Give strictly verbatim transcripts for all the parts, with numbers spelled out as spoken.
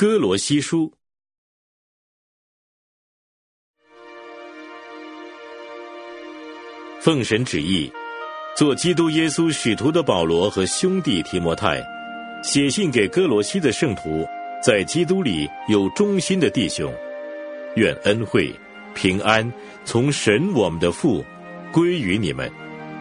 哥罗西书。奉神旨意，做基督耶稣使徒的保罗和兄弟提摩太，写信给哥罗西的圣徒，在基督里有忠心的弟兄，愿恩惠平安从神我们的父归于你们。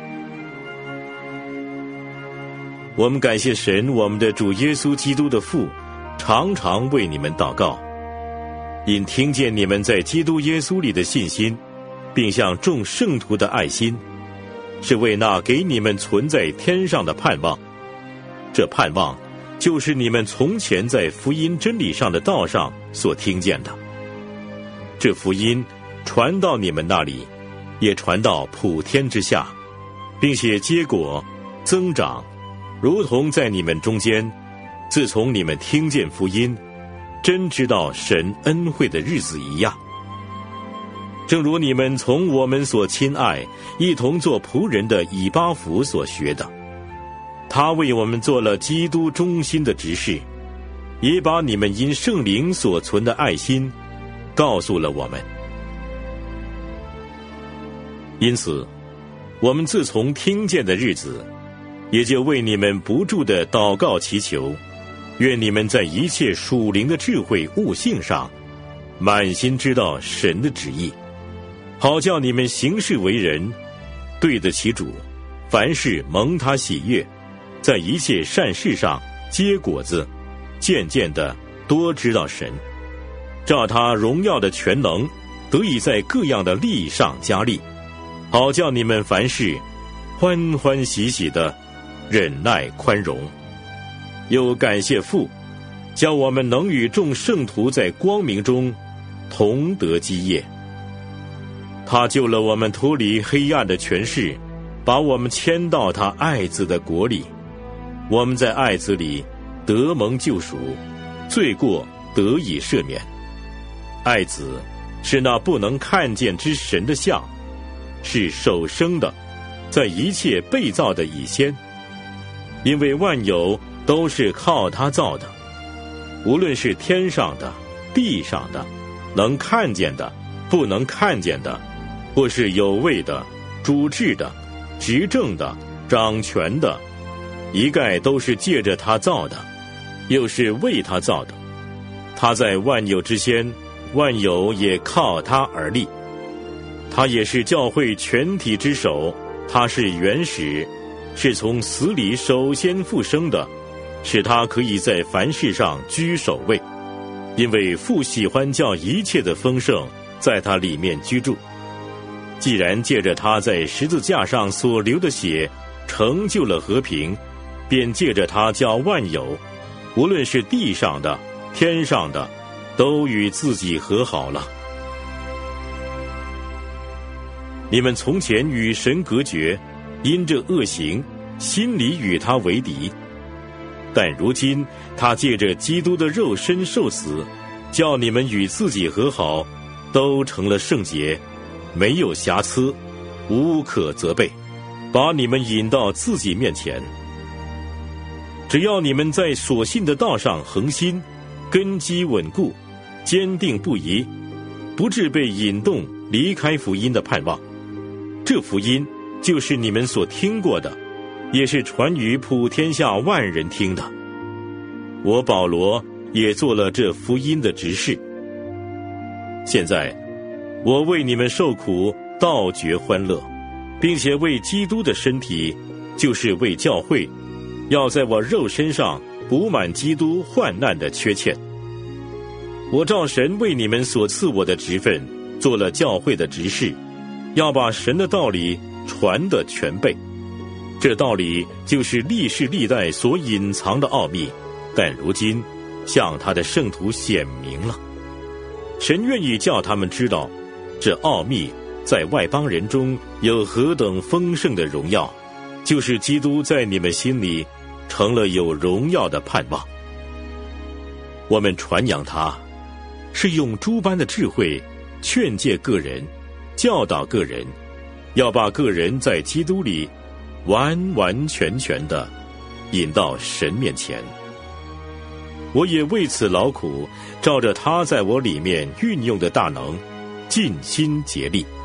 我们感谢神我们的主耶稣基督的父，常常为你们祷告，因听见你们在基督耶稣里的信心，并向众圣徒的爱心，是为那给你们存在天上的盼望。这盼望就是你们从前在福音真理上的道上所听见的。这福音传到你们那里，也传到普天之下，并且结果增长，如同在你们中间，自从你们听见福音，真知道神恩惠的日子一样。正如你们从我们所亲爱一同做仆人的以巴弗所学的，他为我们做了基督忠心的执事，也把你们因圣灵所存的爱心告诉了我们。因此我们自从听见的日子，也就为你们不住地祷告祈求，愿你们在一切属灵的智慧悟性上，满心知道神的旨意，好叫你们行事为人对得起主，凡事蒙他喜悦，在一切善事上结果子，渐渐的多知道神，照他荣耀的全能，得以在各样的力上加力，好叫你们凡事欢欢喜喜的忍耐宽容。又感谢父，叫我们能与众圣徒在光明中同得基业。他救了我们脱离黑暗的权势，把我们迁到他爱子的国里。我们在爱子里得蒙救赎，罪过得以赦免。爱子是那不能看见之神的像，是首生的，在一切被造的以先。因为万有都是靠他造的，无论是天上的、地上的，能看见的、不能看见的，或是有位的、主治的、执政的、掌权的，一概都是借着他造的，又是为他造的。他在万有之先，万有也靠他而立。他也是教会全体之首，他是原始，是从死里首先复生的，使他可以在凡事上居首位。因为父喜欢叫一切的丰盛在他里面居住。既然借着他在十字架上所流的血成就了和平，便借着他叫万有，无论是地上的、天上的，都与自己和好了。你们从前与神隔绝，因这恶行，心里与他为敌。但如今他借着基督的肉身受死，叫你们与自己和好，都成了圣洁，没有瑕疵，无可责备，把你们引到自己面前。只要你们在所信的道上恒心，根基稳固，坚定不移，不致被引动离开福音的盼望。这福音就是你们所听过的，也是传于普天下万人听的。我保罗也做了这福音的执事。现在我为你们受苦，倒觉欢乐，并且为基督的身体，就是为教会，要在我肉身上补满基督患难的缺欠。我照神为你们所赐我的职分，做了教会的执事，要把神的道理传得全备。这道理就是历世历代所隐藏的奥秘，但如今向他的圣徒显明了。神愿意叫他们知道，这奥秘在外邦人中有何等丰盛的荣耀，就是基督在你们心里成了有荣耀的盼望。我们传扬他，是用诸般的智慧劝诫个人，教导个人，要把个人在基督里完完全全的引到神面前。 我也为此劳苦，照着他在我里面运用的大能，尽心竭力。